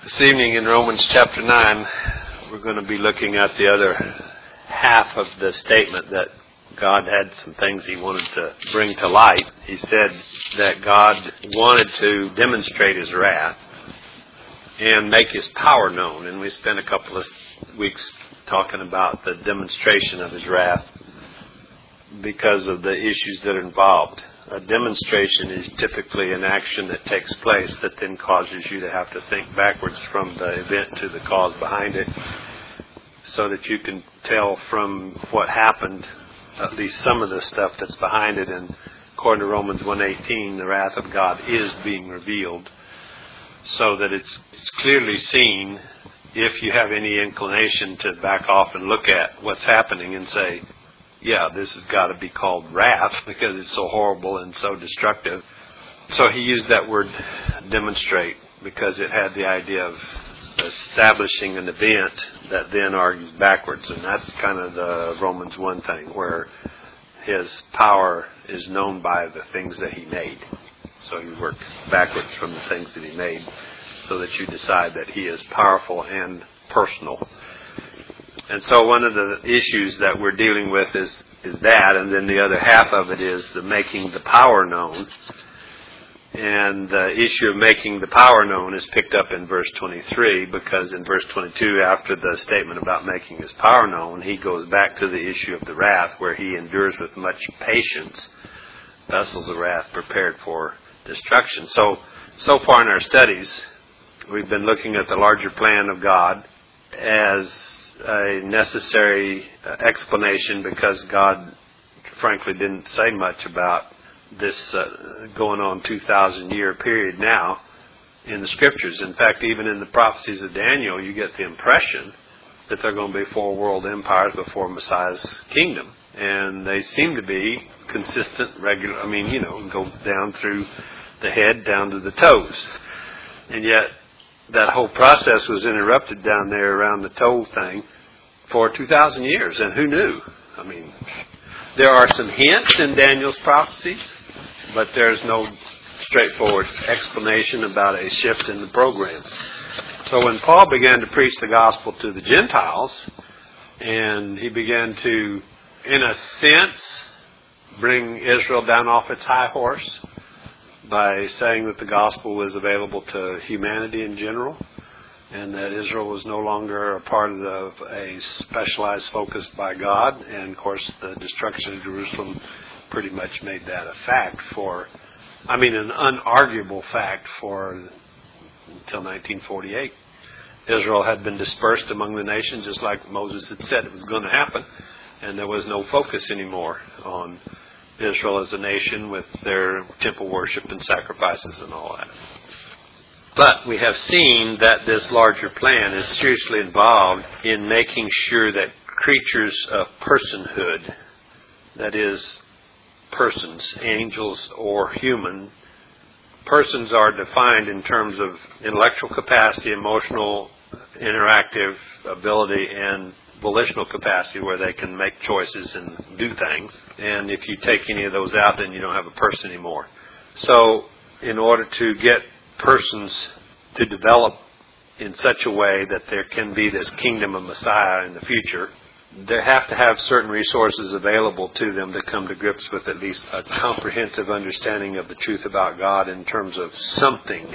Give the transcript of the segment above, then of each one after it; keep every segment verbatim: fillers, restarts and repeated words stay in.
This evening in Romans chapter nine, we're going to be looking at the other half of the statement that God had some things He wanted to bring to light. He said that God wanted to demonstrate His wrath and make His power known. And we spent a couple of weeks talking about the demonstration of His wrath because of the issues that are involved. A demonstration is typically an action that takes place that then causes you to have to think backwards from the event to the cause behind it, so that you can tell from what happened at least some of the stuff that's behind it. And according to Romans one eighteen, the wrath of God is being revealed, so that it's, it's clearly seen if you have any inclination to back off and look at what's happening and say, yeah, this has got to be called wrath because it's so horrible and so destructive. So he used that word demonstrate because it had the idea of establishing an event that then argues backwards. And that's kind of the Romans one thing, where His power is known by the things that He made. So you work backwards from the things that He made so that you decide that He is powerful and personal. And so one of the issues that we're dealing with is, is that, and then the other half of it is the making the power known. And the issue of making the power known is picked up in verse twenty-three, because in verse twenty-two, after the statement about making His power known, he goes back to the issue of the wrath, where He endures with much patience vessels of wrath prepared for destruction. So, so far in our studies, we've been looking at the larger plan of God as a necessary explanation, because God frankly didn't say much about this uh, going on two thousand year period now in the Scriptures. In fact, even in the prophecies of Daniel, you get the impression that there are going to be four world empires before Messiah's kingdom. And they seem to be consistent, regular, I mean, you know, go down through the head, down to the toes. And yet, that whole process was interrupted down there around the toe thing for two thousand years. And who knew? I mean, there are some hints in Daniel's prophecies, but there's no straightforward explanation about a shift in the program. So when Paul began to preach the gospel to the Gentiles, and he began to, in a sense, bring Israel down off its high horse by saying that the gospel was available to humanity in general, and that Israel was no longer a part of a specialized focus by God. And, of course, the destruction of Jerusalem pretty much made that a fact for, I mean, an unarguable fact for until nineteen forty-eight. Israel had been dispersed among the nations, just like Moses had said it was going to happen, and there was no focus anymore on Israel as a nation with their temple worship and sacrifices and all that. But we have seen that this larger plan is seriously involved in making sure that creatures of personhood, that is, persons, angels or human, persons are defined in terms of intellectual capacity, emotional, interactive ability, and volitional capacity, where they can make choices and do things. And if you take any of those out, then you don't have a person anymore. So in order to get persons to develop in such a way that there can be this kingdom of Messiah in the future, they have to have certain resources available to them to come to grips with at least a comprehensive understanding of the truth about God in terms of something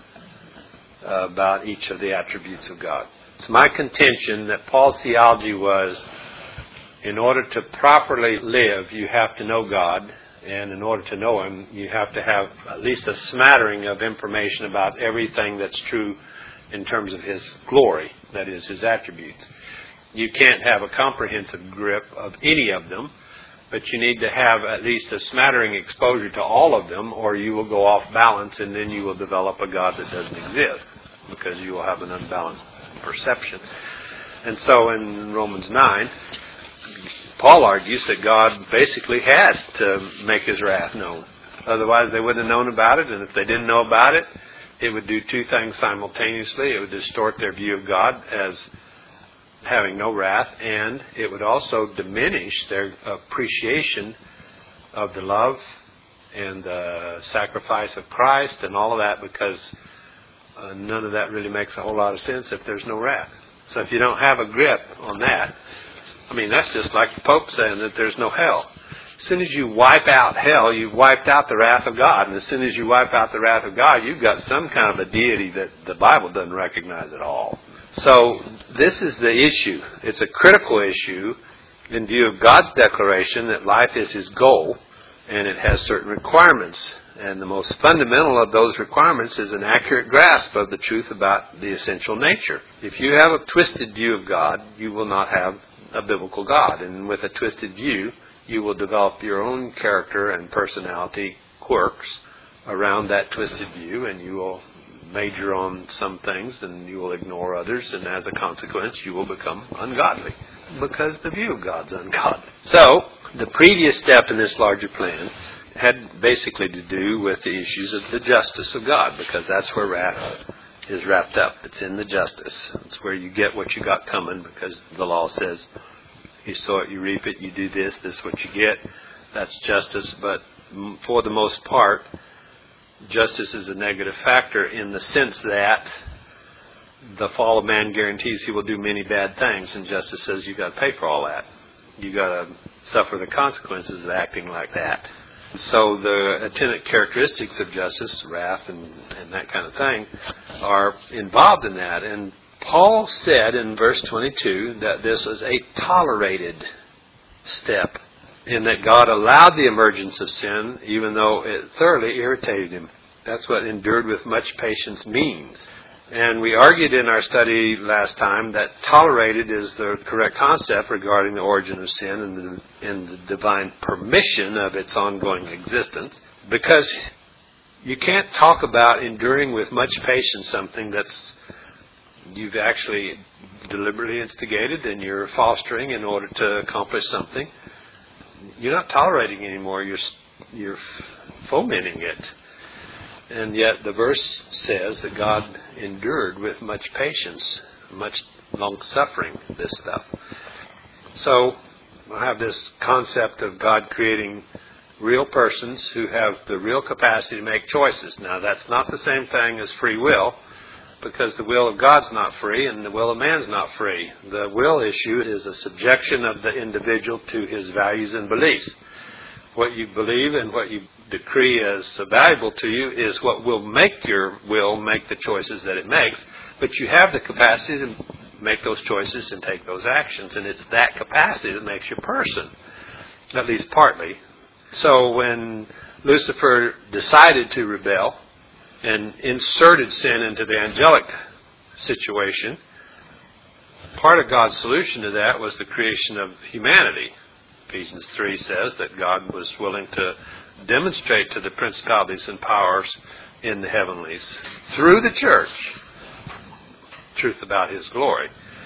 about each of the attributes of God. It's my contention that Paul's theology was, in order to properly live, you have to know God. And in order to know Him, you have to have at least a smattering of information about everything that's true in terms of His glory, that is, His attributes. You can't have a comprehensive grip of any of them, but you need to have at least a smattering exposure to all of them, or you will go off balance, and then you will develop a God that doesn't exist, because you will have an unbalanced perception. And so in Romans nine, Paul argues that God basically had to make His wrath known. Otherwise they wouldn't have known about it, and if they didn't know about it, it would do two things simultaneously. It would distort their view of God as having no wrath, and it would also diminish their appreciation of the love and the sacrifice of Christ and all of that, because uh, none of that really makes a whole lot of sense if there's no wrath. So if you don't have a grip on that, I mean, that's just like the Pope saying that there's no hell. As soon as you wipe out hell, you've wiped out the wrath of God. And as soon as you wipe out the wrath of God, you've got some kind of a deity that the Bible doesn't recognize at all. So this is the issue. It's a critical issue in view of God's declaration that life is His goal, and it has certain requirements. And the most fundamental of those requirements is an accurate grasp of the truth about the essential nature. If you have a twisted view of God, you will not have a biblical God. And with a twisted view, you will develop your own character and personality quirks around that twisted view, and you will major on some things and you will ignore others, and as a consequence you will become ungodly because the view of God's ungodly. So the previous step in this larger plan had basically to do with the issues of the justice of God, because that's where wrath is wrapped up. It's in the justice. It's where you get what you got coming, because the law says you sow it, you reap it, you do this, this is what you get. That's justice. But for the most part, justice is a negative factor in the sense that the fall of man guarantees he will do many bad things, and justice says you've got to pay for all that. You've got to suffer the consequences of acting like that. So the attendant characteristics of justice, wrath and, and that kind of thing, are involved in that. And Paul said in verse twenty-two that this was a tolerated step, in that God allowed the emergence of sin even though it thoroughly irritated Him. That's what endured with much patience means. And we argued in our study last time that tolerated is the correct concept regarding the origin of sin and the, and the divine permission of its ongoing existence, because you can't talk about enduring with much patience something that's you've actually deliberately instigated and you're fostering in order to accomplish something. You're not tolerating anymore, you're you're fomenting it. And yet the verse says that God endured with much patience, much long suffering, this stuff. So I have this concept of God creating real persons who have the real capacity to make choices. Now that's not the same thing as free will, because the will of God's not free and the will of man's not free. The will issue is a subjection of the individual to his values and beliefs. What you believe and what you decree as valuable to you is what will make your will make the choices that it makes, but you have the capacity to make those choices and take those actions, and it's that capacity that makes you a person, at least partly. So when Lucifer decided to rebel and inserted sin into the angelic situation, part of God's solution to that was the creation of humanity. Ephesians three says that God was willing to demonstrate to the principalities and powers in the heavenlies through the church truth about His glory.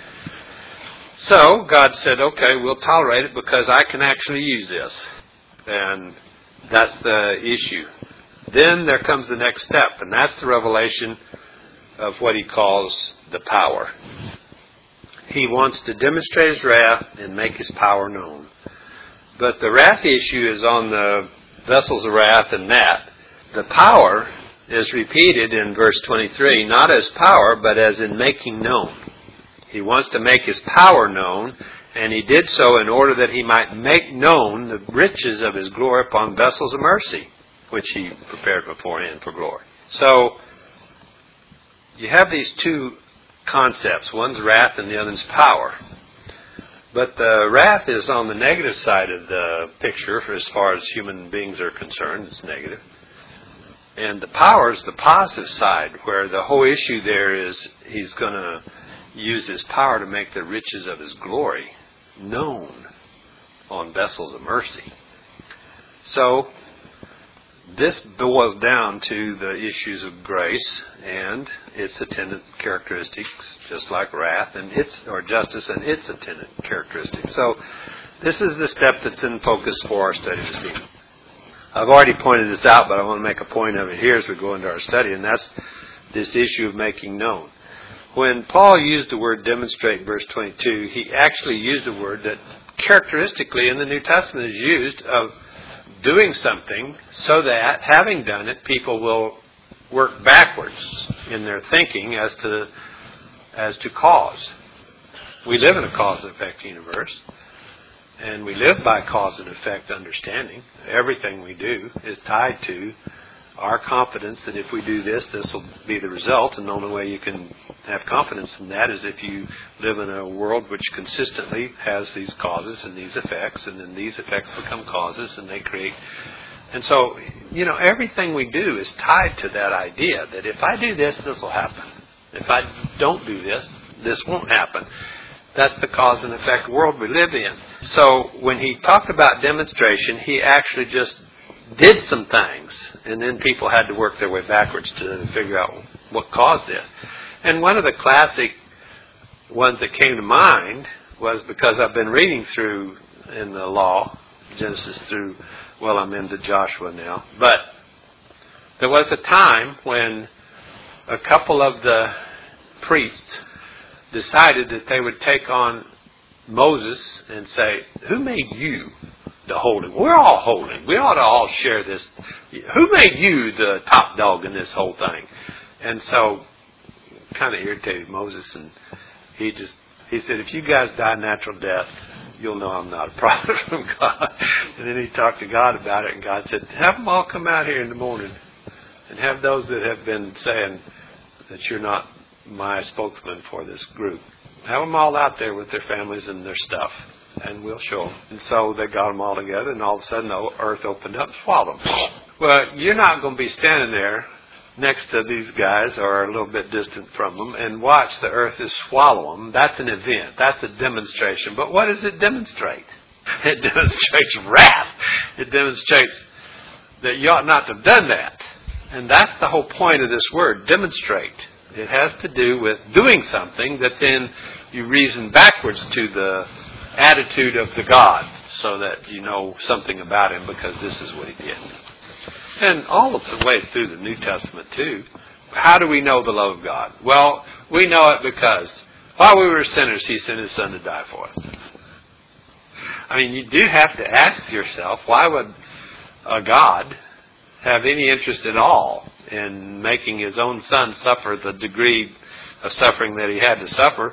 So God said, okay, we'll tolerate it because I can actually use this. And that's the issue. Then there comes the next step, and that's the revelation of what He calls the power. He wants to demonstrate His wrath and make His power known. But the wrath issue is on the vessels of wrath and that. The power is repeated in verse twenty-three, not as power, but as in making known. He wants to make His power known, and He did so in order that He might make known the riches of His glory upon vessels of mercy, which He prepared beforehand for glory. So, you have these two concepts. One's wrath and the other's power. But the wrath is on the negative side of the picture for as far as human beings are concerned. It's negative. And the power is the positive side, where the whole issue there is He's going to use His power to make the riches of His glory known on vessels of mercy. So, this boils down to the issues of grace and its attendant characteristics, just like wrath and its or justice and its attendant characteristics. So, this is the step that's in focus for our study this evening. I've already pointed this out, but I want to make a point of it here as we go into our study, and that's this issue of making known. When Paul used the word demonstrate in verse twenty-two, he actually used a word that characteristically in the New Testament is used of doing something so that, having done it, people will work backwards in their thinking as to as to cause. We live in a cause and effect universe, and we live by cause and effect understanding. Everything we do is tied to our confidence that if we do this, this will be the result, and the only way you can have confidence in that is if you live in a world which consistently has these causes and these effects, and then these effects become causes, and they create. And so, you know, everything we do is tied to that idea that if I do this, this will happen. If I don't do this, this won't happen. That's the cause and effect world we live in. So when he talked about demonstration, he actually just did some things, and then people had to work their way backwards to figure out what caused this. And one of the classic ones that came to mind was because I've been reading through in the law, Genesis through, well, I'm into Joshua now, but there was a time when a couple of the priests decided that they would take on Moses and say, who made you the holding? We're all holding. We ought to all share this. Who made you the top dog in this whole thing? And so, kind of irritated Moses, and he just, he said, if you guys die natural death, you'll know I'm not a prophet from God. And then he talked to God about it, and God said, have them all come out here in the morning, and have those that have been saying that you're not my spokesman for this group, have them all out there with their families and their stuff, and we'll show them. And so they got them all together, and all of a sudden the earth opened up and swallowed them. Well, you're not going to be standing there next to these guys or a little bit distant from them and watch the earth just swallow them. That's an event. That's a demonstration. But what does it demonstrate? It demonstrates wrath. It demonstrates that you ought not to have done that. And that's the whole point of this word, demonstrate. It has to do with doing something that then you reason backwards to the attitude of the God so that you know something about Him because this is what He did. And all of the way through the New Testament too, how do we know the love of God? Well, we know it because while we were sinners, He sent His Son to die for us. I mean, you do have to ask yourself, why would a God have any interest at all in making His own Son suffer the degree of suffering that He had to suffer,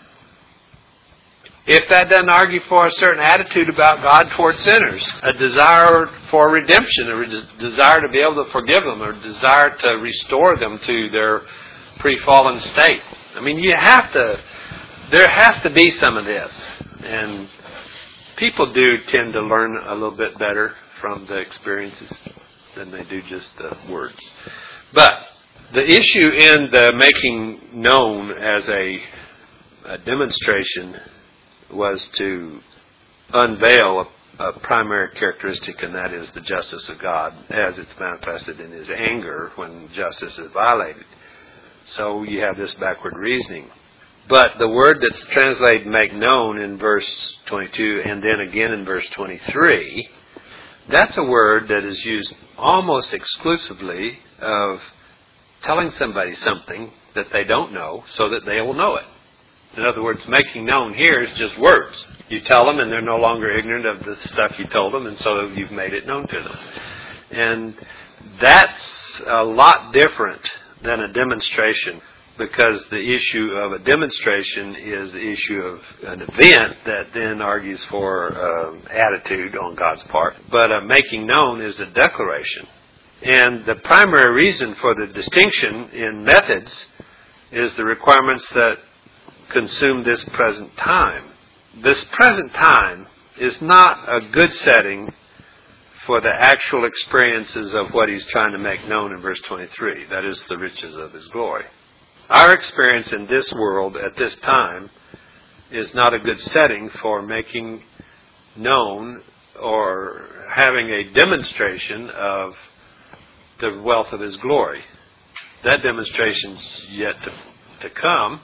if that doesn't argue for a certain attitude about God toward sinners, a desire for redemption, a re- desire to be able to forgive them, or a desire to restore them to their pre-fallen state. I mean, you have to, there has to be some of this. And people do tend to learn a little bit better from the experiences than they do just the words. But the issue in the making known as a, a demonstration was to unveil a, a primary characteristic, and that is the justice of God as it's manifested in His anger when justice is violated. So you have this backward reasoning. But the word that's translated make known in verse twenty-two and then again in verse twenty-three, that's a word that is used almost exclusively of telling somebody something that they don't know so that they will know it. In other words, making known here is just words. You tell them and they're no longer ignorant of the stuff you told them, and so you've made it known to them. And that's a lot different than a demonstration, because the issue of a demonstration is the issue of an event that then argues for uh, attitude on God's part. But uh, making known is a declaration. And the primary reason for the distinction in methods is the requirements that consume this present time. This present time is not a good setting for the actual experiences of what He's trying to make known in verse twenty-three. That is the riches of His glory. Our experience in this world at this time is not a good setting for making known or having a demonstration of the wealth of His glory. That demonstration's yet to, to come.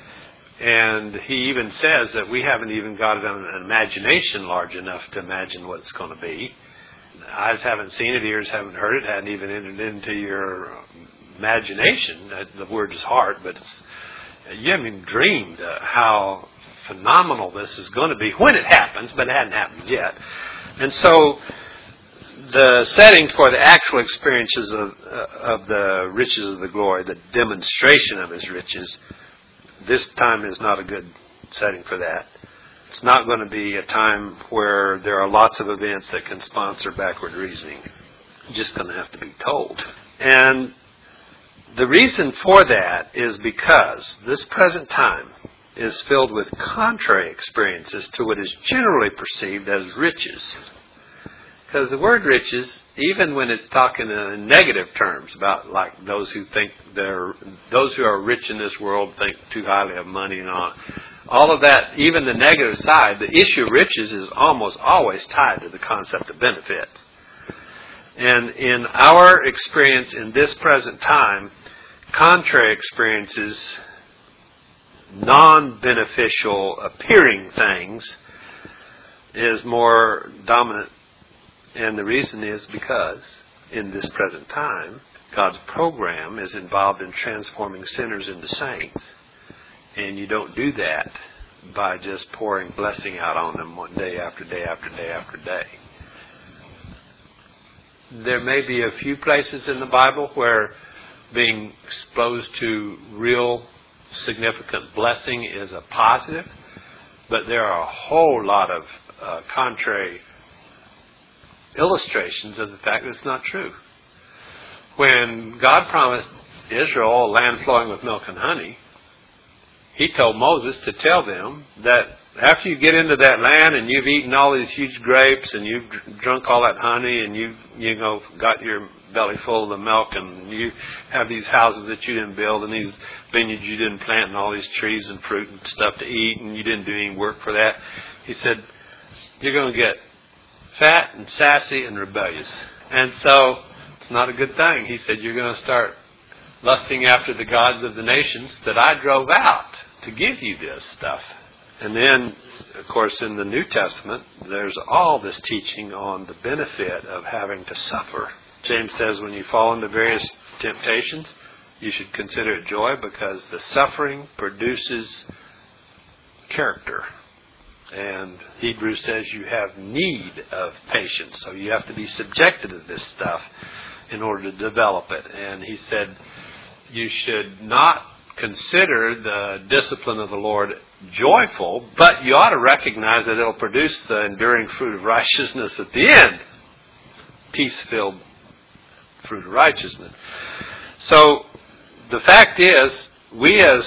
And He even says that we haven't even got an imagination large enough to imagine what it's going to be. Eyes haven't seen it, ears haven't heard it, hadn't even entered into your imagination. The word is heart, but it's, you haven't even dreamed uh, how phenomenal this is going to be when it happens, but it hadn't happened yet. And so the setting for the actual experiences of, uh, of the riches of the glory, the demonstration of His riches, this time is not a good setting for that. It's not going to be a time where there are lots of events that can sponsor backward reasoning. You're just going to have to be told. And the reason for that is because this present time is filled with contrary experiences to what is generally perceived as riches. Because the word riches, even when it's talking in negative terms about like those who think they're, those who are rich in this world think too highly of money and all, all of that, even the negative side, the issue of riches is almost always tied to the concept of benefit. And in our experience in this present time, contrary experiences, non-beneficial appearing things, is more dominant. And the reason is because in this present time, God's program is involved in transforming sinners into saints. And you don't do that by just pouring blessing out on them one day after day after day after day. There may be a few places in the Bible where being exposed to real significant blessing is a positive, but there are a whole lot of uh, contrary illustrations of the fact that it's not true. When God promised Israel a land flowing with milk and honey, He told Moses to tell them that after you get into that land and you've eaten all these huge grapes and you've drunk all that honey and you you know got your belly full of the milk and you have these houses that you didn't build and these vineyards you didn't plant and all these trees and fruit and stuff to eat and you didn't do any work for that, He said, you're going to get fat and sassy and rebellious. And so it's not a good thing. He said, you're going to start lusting after the gods of the nations that I drove out to give you this stuff. And then, of course, in the New Testament, there's all this teaching on the benefit of having to suffer. James says when you fall into various temptations, you should consider it joy because the suffering produces character. And Hebrews says you have need of patience. So you have to be subjected to this stuff in order to develop it. And he said you should not consider the discipline of the Lord joyful, but you ought to recognize that it'll produce the enduring fruit of righteousness at the end. Peace-filled fruit of righteousness. So the fact is, we as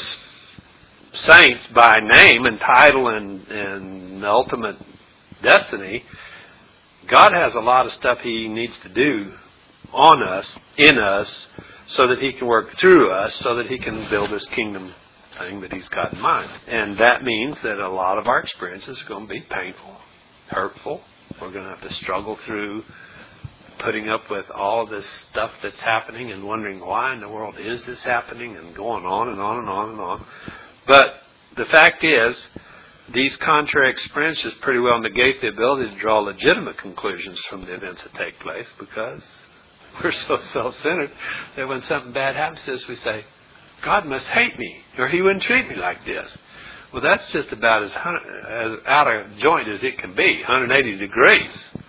saints by name and title and, and ultimate destiny, God has a lot of stuff He needs to do on us, in us, so that He can work through us, so that He can build this kingdom thing that He's got in mind. And that means that a lot of our experiences are going to be painful, hurtful. We're going to have to struggle through putting up with all this stuff that's happening and wondering why in the world is this happening and going on and on and on and on. But the fact is, these contrary experiences pretty well negate the ability to draw legitimate conclusions from the events that take place because we're so self-centered that when something bad happens to us, we say, God must hate me or He wouldn't treat me like this. Well, that's just about as, as out of joint as it can be, one hundred eighty degrees.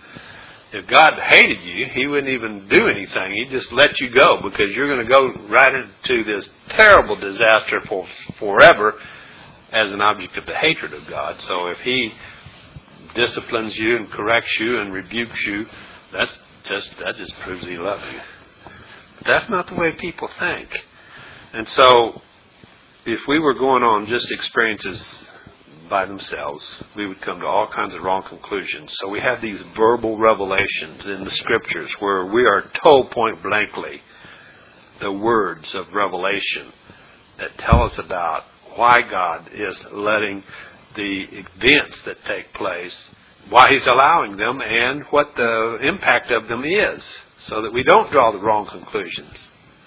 If God hated you, He wouldn't even do anything. He'd just let you go because you're going to go right into this terrible disaster for forever as an object of the hatred of God. So if He disciplines you and corrects you and rebukes you, that's just that just proves He loves you. But that's not the way people think. And so if we were going on just experiences by themselves, we would come to all kinds of wrong conclusions. So we have these verbal revelations in the Scriptures where we are told point blankly the words of revelation that tell us about why God is letting the events that take place, why He's allowing them, and what the impact of them is, so that we don't draw the wrong conclusions.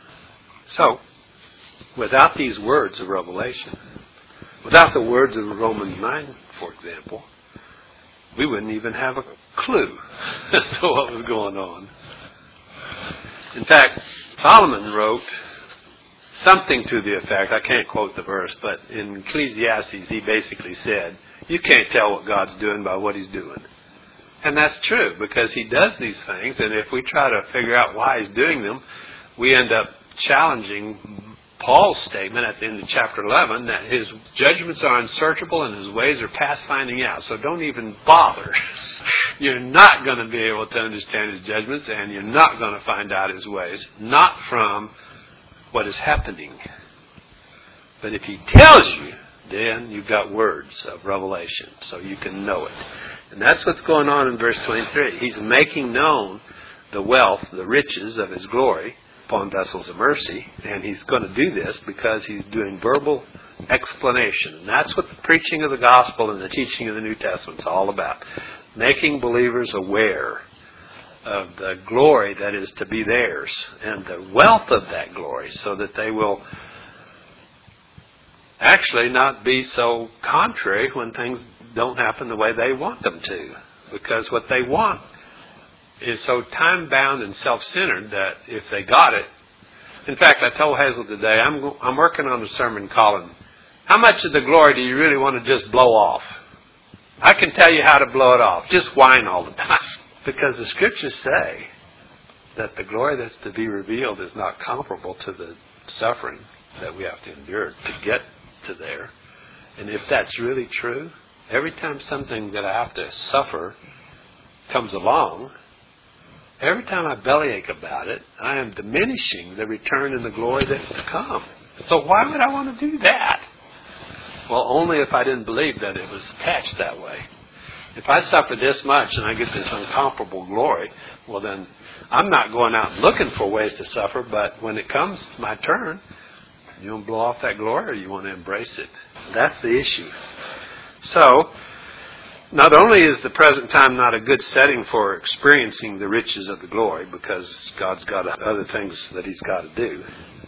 So, without these words of revelation, without the words of Romans nine, for example, we wouldn't even have a clue as to what was going on. In fact, Solomon wrote something to the effect, I can't quote the verse, but in Ecclesiastes he basically said, you can't tell what God's doing by what He's doing. And that's true, because he does these things, and if we try to figure out why he's doing them, we end up challenging Paul's statement at the end of chapter eleven that his judgments are unsearchable and his ways are past finding out. So don't even bother. You're not going to be able to understand his judgments, and you're not going to find out his ways, not from what is happening. But if he tells you, then you've got words of revelation, so you can know it. And that's what's going on in verse twenty-three. He's making known the wealth, the riches of his glory upon vessels of mercy, and he's going to do this because he's doing verbal explanation. And that's what the preaching of the gospel and the teaching of the New Testament is all about. Making believers aware of the glory that is to be theirs and the wealth of that glory, so that they will actually not be so contrary when things don't happen the way they want them to. Because what they want is so time-bound and self-centered that if they got it... In fact, I told Hazel today, I'm I'm working on a sermon calling, how much of the glory do you really want to just blow off? I can tell you how to blow it off. Just whine all the time. Because the Scriptures say that the glory that's to be revealed is not comparable to the suffering that we have to endure to get to there. And if that's really true, every time something that I have to suffer comes along, every time I bellyache about it, I am diminishing the return and the glory that's to come. So why would I want to do that? Well, only if I didn't believe that it was attached that way. If I suffer this much and I get this incomparable glory, well then, I'm not going out looking for ways to suffer, but when it comes my turn, you want to blow off that glory or you want to embrace it? That's the issue. So, not only is the present time not a good setting for experiencing the riches of the glory, because God's got other things that He's got to do,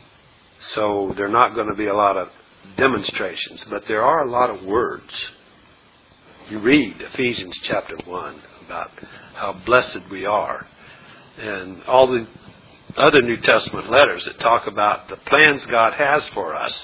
so there are not going to be a lot of demonstrations, but there are a lot of words. You read Ephesians chapter one about how blessed we are, and all the other New Testament letters that talk about the plans God has for us,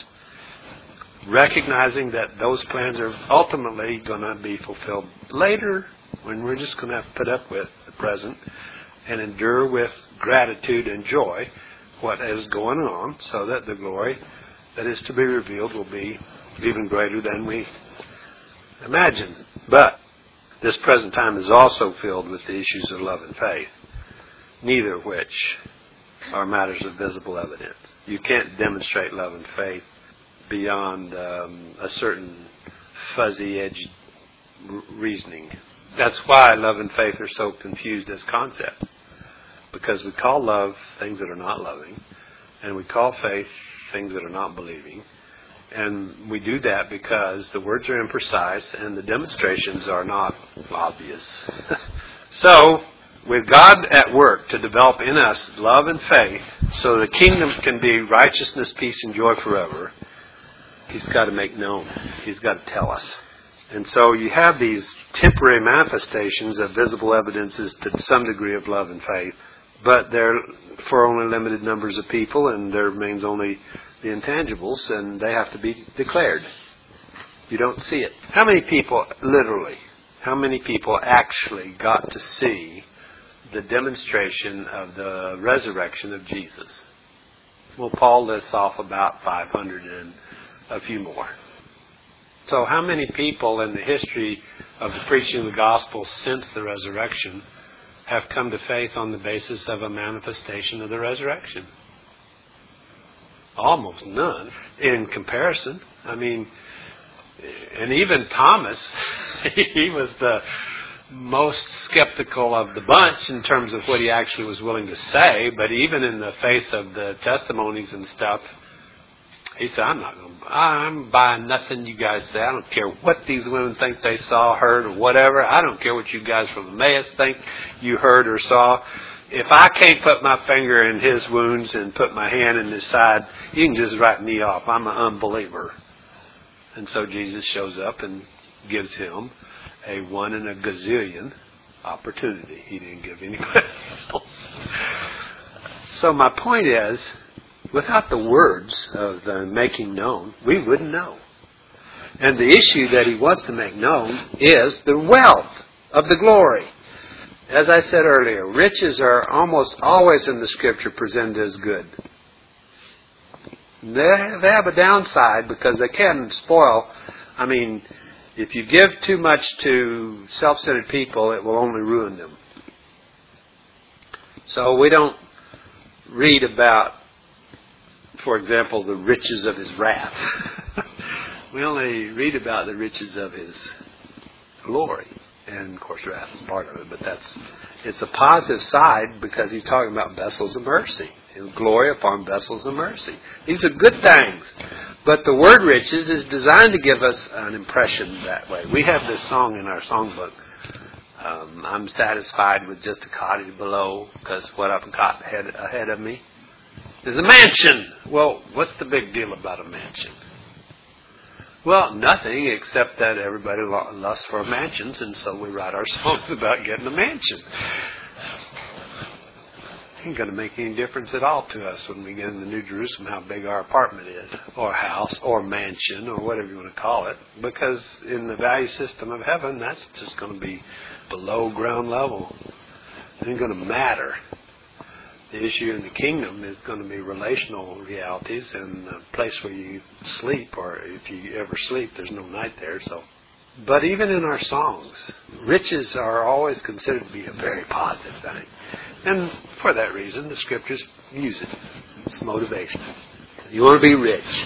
recognizing that those plans are ultimately going to be fulfilled later, when we're just going to have to put up with the present and endure with gratitude and joy what is going on, so that the glory that is to be revealed will be even greater than we imagine. But this present time is also filled with the issues of love and faith, neither of which are matters of visible evidence. You can't demonstrate love and faith beyond um, a certain fuzzy-edged r- reasoning. That's why love and faith are so confused as concepts. Because we call love things that are not loving, and we call faith things that are not believing. And we do that because the words are imprecise and the demonstrations are not obvious. So, with God at work to develop in us love and faith so the kingdom can be righteousness, peace, and joy forever, He's got to make known. He's got to tell us. And so you have these temporary manifestations of visible evidences to some degree of love and faith, but they're for only limited numbers of people, and there remains only the intangibles, and they have to be declared. You don't see it. How many people, literally, how many people actually got to see the demonstration of the resurrection of Jesus? Well, Paul lists off about five hundred and a few more. So how many people in the history of the preaching of the gospel since the resurrection have come to faith on the basis of a manifestation of the resurrection? Almost none in comparison. I mean, and even Thomas, he was the most skeptical of the bunch in terms of what he actually was willing to say, but even in the face of the testimonies and stuff, he said, I'm not going to, I'm buying nothing you guys say. I don't care what these women think they saw, heard, or whatever. I don't care what you guys from Emmaus think you heard or saw. If I can't put my finger in his wounds and put my hand in his side, you can just write me off. I'm an unbeliever. And so Jesus shows up and gives him a one in a gazillion opportunity. He didn't give anybody else. So my point is, without the words of the making known, we wouldn't know. And the issue that he wants to make known is the wealth of the glory. As I said earlier, riches are almost always in the Scripture presented as good. They, they have a downside because they can spoil. I mean, if you give too much to self-centered people, it will only ruin them. So we don't read about, for example, the riches of His wrath. We only read about the riches of His glory. And, of course, wrath is part of it. But that's it's a positive side because He's talking about vessels of mercy. His glory upon vessels of mercy. These are good things. But the word riches is designed to give us an impression that way. We have this song in our songbook. Um, I'm satisfied with just a cottage below because what I've got ahead, ahead of me is a mansion. Well, what's the big deal about a mansion? Well, nothing except that everybody lusts for mansions, and so we write our songs about getting a mansion. It ain't going to make any difference at all to us when we get into New Jerusalem how big our apartment is, or house, or mansion, or whatever you want to call it, because in the value system of heaven, that's just going to be below ground level. It ain't going to matter. The issue in the kingdom is going to be relational realities and the place where you sleep, or if you ever sleep, there's no night there. So, but even in our songs, riches are always considered to be a very positive thing. And for that reason, the Scriptures use it. It's motivation. You want to be rich.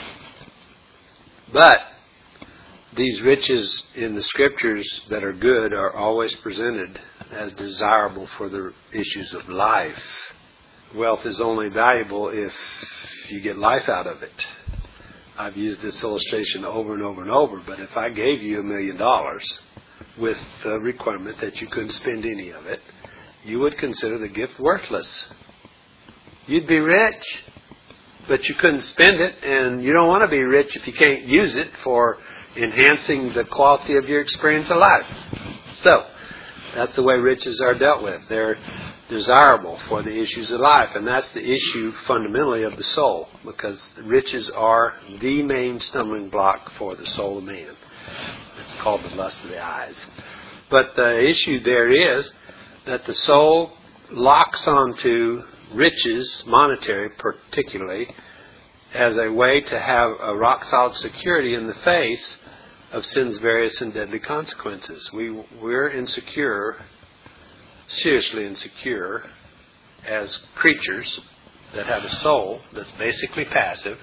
But these riches in the Scriptures that are good are always presented as desirable for the issues of life. Wealth is only valuable if you get life out of it. I've used this illustration over and over and over, but if I gave you a million dollars with the requirement that you couldn't spend any of it, you would consider the gift worthless. You'd be rich, but you couldn't spend it, and you don't want to be rich if you can't use it for enhancing the quality of your experience of life. So, that's the way riches are dealt with. They're desirable for the issues of life, and that's the issue fundamentally of the soul, because riches are the main stumbling block for the soul of man. It's called the lust of the eyes. But the issue there is that the soul locks onto riches, monetary particularly, as a way to have a rock-solid security in the face of sin's various and deadly consequences. We, we're insecure, seriously insecure, as creatures that have a soul that's basically passive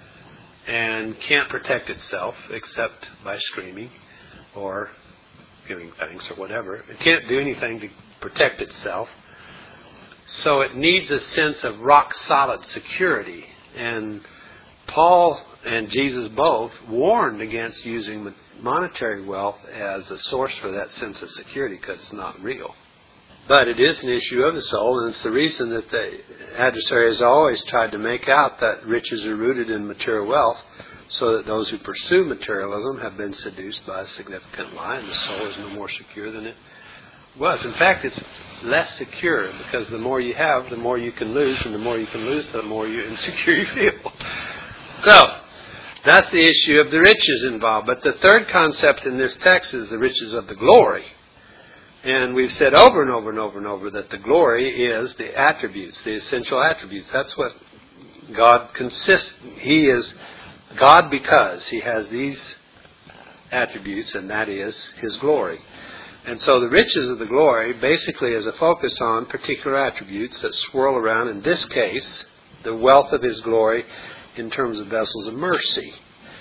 and can't protect itself except by screaming or giving thanks or whatever. It can't do anything to protect itself. So it needs a sense of rock-solid security. And Paul and Jesus both warned against using monetary wealth as a source for that sense of security because it's not real. But it is an issue of the soul, and it's the reason that the adversary has always tried to make out that riches are rooted in material wealth, so that those who pursue materialism have been seduced by a significant lie, and the soul is no more secure than it was. In fact, it's less secure, because the more you have, the more you can lose, and the more you can lose, the more you insecure you feel. So, that's the issue of the riches involved. But the third concept in this text is the riches of the glory. And we've said over and over and over and over that the glory is the attributes, the essential attributes. That's what God consists. He is God because He has these attributes, and that is His glory. And so the riches of the glory basically is a focus on particular attributes that swirl around, in this case, the wealth of His glory in terms of vessels of mercy.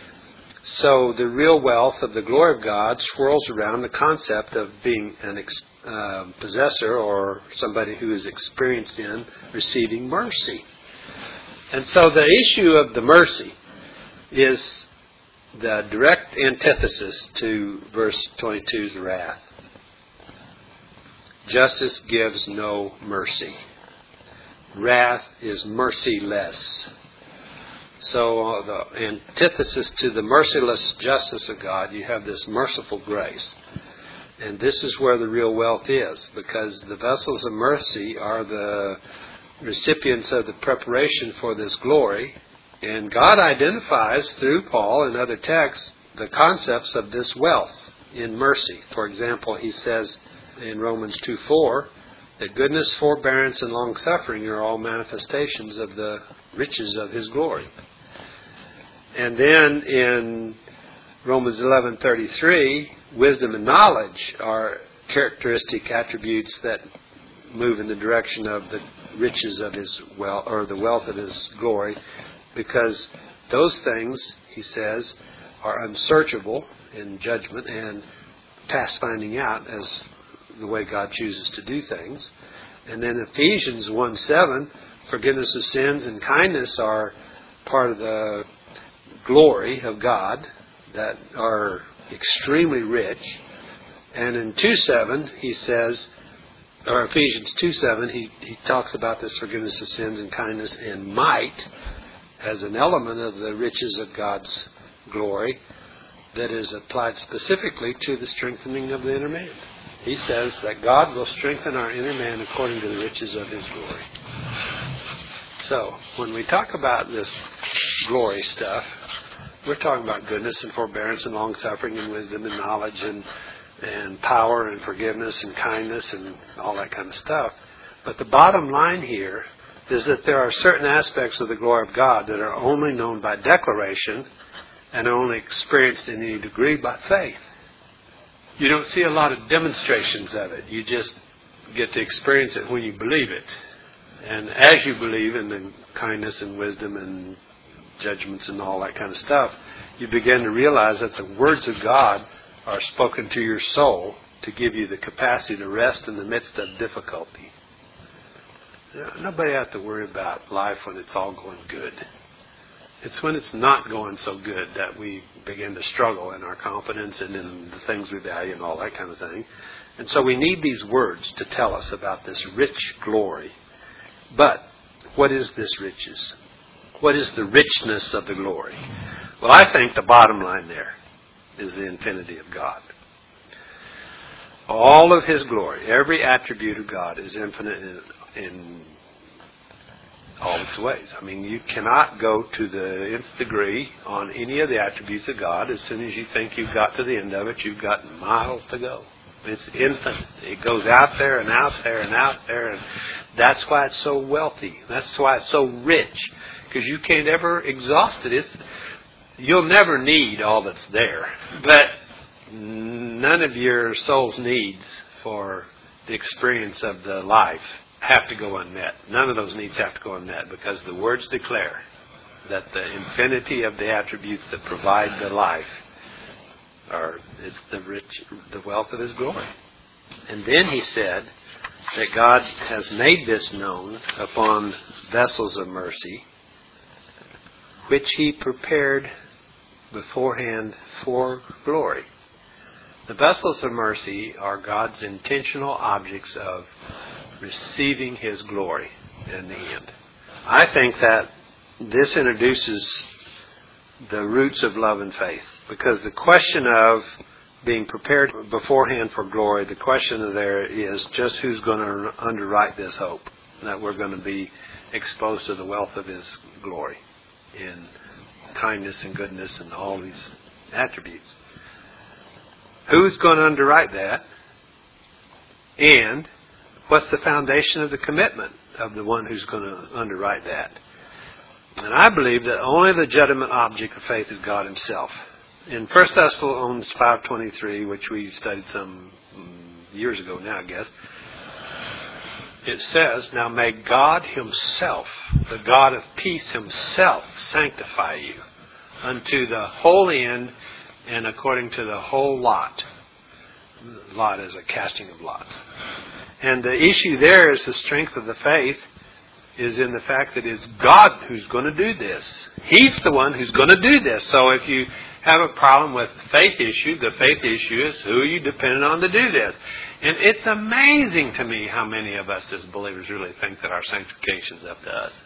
So the real wealth of the glory of God swirls around the concept of being an ex- uh, possessor or somebody who is experienced in receiving mercy. And so the issue of the mercy is the direct antithesis to verse twenty-two's wrath. Justice gives no mercy. Wrath is merciless. So uh, the antithesis to the merciless justice of God, you have this merciful grace. And this is where the real wealth is, because the vessels of mercy are the recipients of the preparation for this glory. And God identifies through Paul and other texts the concepts of this wealth in mercy. For example, he says in Romans two four, That goodness, forbearance, and long-suffering are all manifestations of the riches of His glory. And then in Romans eleven thirty-three, wisdom and knowledge are characteristic attributes that move in the direction of the riches of His wealth, or the wealth of His glory, because those things, he says, are unsearchable in judgment and past finding out as the way God chooses to do things. And then Ephesians one seven, forgiveness of sins and kindness are part of the glory of God that are extremely rich. And in two seven, he says, or Ephesians two seven, he, he talks about this forgiveness of sins and kindness and might as an element of the riches of God's glory that is applied specifically to the strengthening of the inner man. He says that God will strengthen our inner man according to the riches of His glory. So, when we talk about this glory stuff, we're talking about goodness and forbearance and long-suffering and wisdom and knowledge and and power and forgiveness and kindness and all that kind of stuff. But the bottom line here is that there are certain aspects of the glory of God that are only known by declaration and are only experienced in any degree by faith. You don't see a lot of demonstrations of it. You just get to experience it when you believe it. And as you believe in the kindness and wisdom and judgments and all that kind of stuff, you begin to realize that the words of God are spoken to your soul to give you the capacity to rest in the midst of difficulty. You know, nobody has to worry about life when it's all going good. It's when it's not going so good that we begin to struggle in our confidence and in the things we value and all that kind of thing. And so we need these words to tell us about this rich glory. But what is this riches? What is the richness of the glory? Well, I think the bottom line there is the infinity of God. All of His glory, every attribute of God is infinite in, in all its ways. I mean, you cannot go to the nth degree on any of the attributes of God. As soon as you think you've got to the end of it, you've got miles to go. It's infinite. It goes out there and out there and out there. And that's why it's so wealthy. That's why it's so rich. Because you can't ever exhaust it. It's, you'll never need all that's there. But none of your soul's needs for the experience of the life have to go unmet. None of those needs have to go unmet because the words declare that the infinity of the attributes that provide the life are is the rich, the wealth of His glory. And then he said that God has made this known upon vessels of mercy, which He prepared beforehand for glory. The vessels of mercy are God's intentional objects of receiving His glory in the end. I think that this introduces the roots of love and faith, because the question of being prepared beforehand for glory, the question there is just who's going to underwrite this hope that we're going to be exposed to the wealth of His glory in kindness and goodness and all these attributes. Who's going to underwrite that? And what's the foundation of the commitment of the one who's going to underwrite that? And I believe that only the legitimate object of faith is God Himself. In First Thessalonians five twenty-three, which we studied some years ago now, I guess, it says, "Now may God Himself, the God of peace Himself, sanctify you unto the whole end and according to the whole lot." Lot is a casting of lots. And the issue there is the strength of the faith is in the fact that it's God who's going to do this. He's the one who's going to do this. So if you have a problem with the faith issue, the faith issue is who are you dependent on to do this? And it's amazing to me how many of us as believers really think that our sanctification is up to us.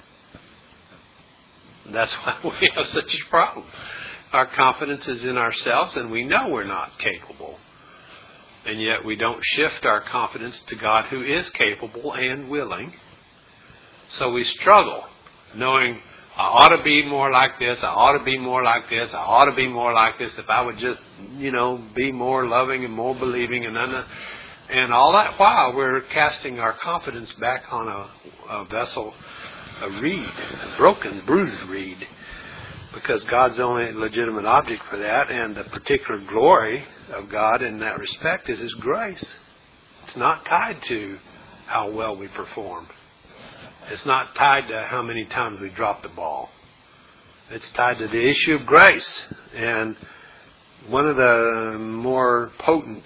That's why we have such a problem. Our confidence is in ourselves, and we know we're not capable. And yet we don't shift our confidence to God who is capable and willing. So we struggle, knowing I ought to be more like this, I ought to be more like this, I ought to be more like this, if I would just, you know, be more loving and more believing. And then, And all that while, we're casting our confidence back on a, a vessel, a reed, a broken, bruised reed, because God's the only legitimate object for that, and the particular glory of God in that respect is His grace. It's not tied to how well we perform. It's not tied to how many times we drop the ball. It's tied to the issue of grace. And one of the more potent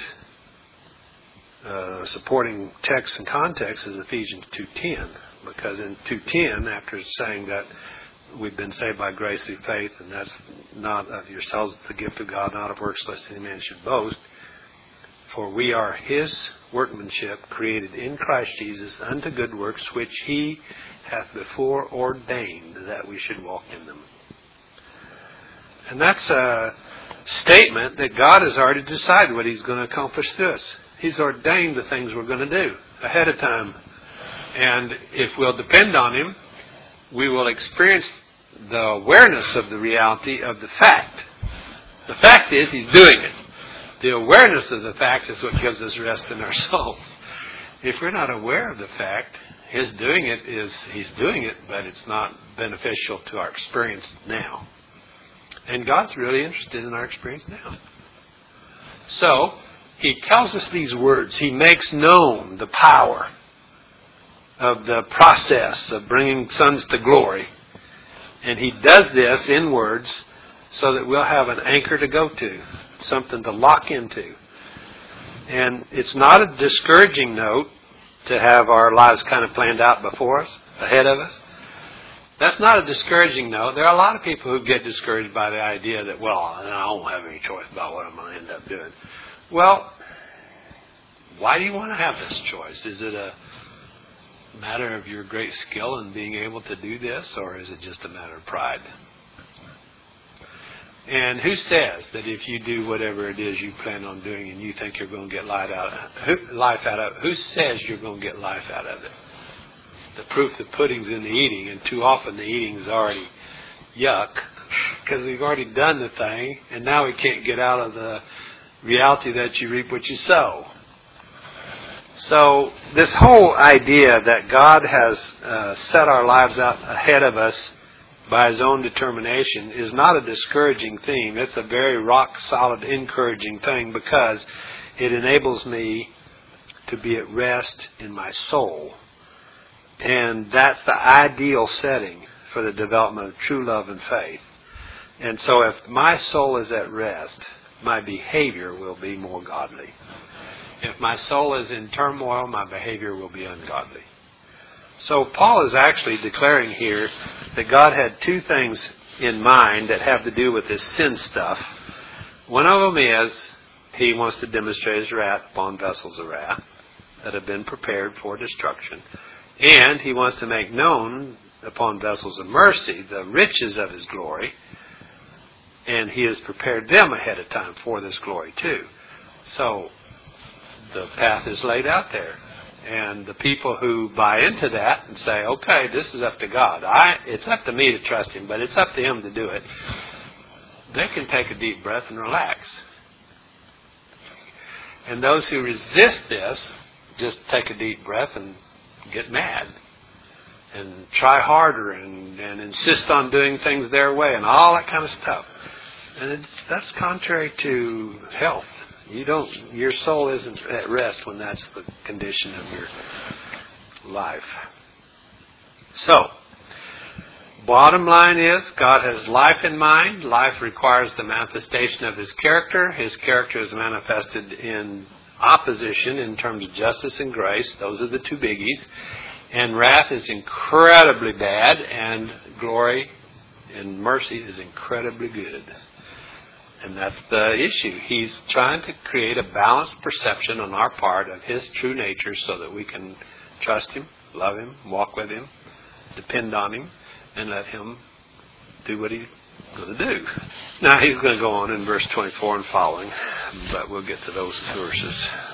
uh, supporting texts and contexts is Ephesians two ten. Because in two ten, after saying that we've been saved by grace through faith, and that's not of yourselves, it's the gift of God, not of works, lest any man should boast. For we are His workmanship, created in Christ Jesus unto good works, which He hath before ordained that we should walk in them. And that's a statement that God has already decided what He's going to accomplish through us. He's ordained the things we're going to do ahead of time. And if we'll depend on Him, we will experience the awareness of the reality of the fact. The fact is, He's doing it. The awareness of the fact is what gives us rest in our souls. If we're not aware of the fact, His doing it is, He's doing it, but it's not beneficial to our experience now. And God's really interested in our experience now. So, He tells us these words. He makes known the power of the process of bringing sons to glory. And He does this in words so that we'll have an anchor to go to, something to lock into. And it's not a discouraging note to have our lives kind of planned out before us, ahead of us. That's not a discouraging note. There are a lot of people who get discouraged by the idea that, well, I won't have any choice about what I'm going to end up doing. Well, why do you want to have this choice? Is it a matter of your great skill in being able to do this, or is it just a matter of pride? And who says that if you do whatever it is you plan on doing and you think you're going to get life out of it, life out of it, who says you're going to get life out of it? The proof of the pudding's in the eating, and too often the eating's already yuck because we've already done the thing, and now we can't get out of the reality that you reap what you sow. So this whole idea that God has uh, set our lives out ahead of us by His own determination is not a discouraging theme. It's a very rock-solid, encouraging thing, because it enables me to be at rest in my soul. And that's the ideal setting for the development of true love and faith. And so if my soul is at rest, my behavior will be more godly. If my soul is in turmoil, my behavior will be ungodly. So Paul is actually declaring here that God had two things in mind that have to do with this sin stuff. One of them is He wants to demonstrate His wrath upon vessels of wrath that have been prepared for destruction. And He wants to make known upon vessels of mercy the riches of His glory. And He has prepared them ahead of time for this glory too. So the path is laid out there. And the people who buy into that and say, okay, this is up to God. I, it's up to me to trust Him, but it's up to Him to do it. They can take a deep breath and relax. And those who resist this just take a deep breath and get mad. And try harder and, and insist on doing things their way and all that kind of stuff. And it's, that's contrary to health. You don't, your soul isn't at rest when that's the condition of your life. So, bottom line is, God has life in mind. Life requires the manifestation of His character. His character is manifested in opposition in terms of justice and grace. Those are the two biggies. And wrath is incredibly bad, and glory and mercy is incredibly good. And that's the issue. He's trying to create a balanced perception on our part of His true nature so that we can trust Him, love Him, walk with Him, depend on Him, and let Him do what He's going to do. Now, He's going to go on in verse twenty-four and following, but we'll get to those verses.